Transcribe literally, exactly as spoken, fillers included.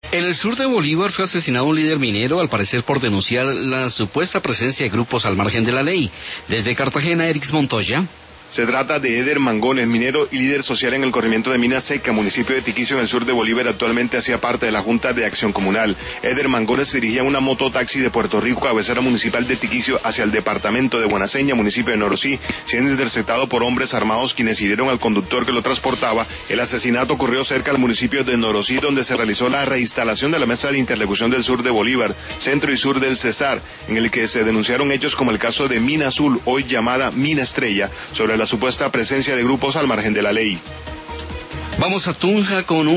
En el sur de Bolívar fue asesinado un líder minero, al parecer por denunciar la supuesta presencia de grupos al margen de la ley. Desde Cartagena, Erix Montoya. Se trata de Eder Mangones, minero y líder social en el corrimiento de Mina Seca, municipio de Tiquicio, en el sur de Bolívar. Actualmente hacía parte de la Junta de Acción Comunal. Eder Mangones se dirigía en una mototaxi de Puerto Rico, cabecera municipal de Tiquicio, hacia el departamento de Buenaseña, municipio de Norosí, siendo interceptado por hombres armados quienes hirieron al conductor que lo transportaba. El asesinato ocurrió cerca del municipio de Norosí, donde se realizó la reinstalación de la Mesa de Interlocución del Sur de Bolívar, centro y sur del Cesar, en el que se denunciaron hechos como el caso de Mina Azul, hoy llamada Mina Estrella, sobre la supuesta presencia de grupos al margen de la ley. Vamos a Tunja con un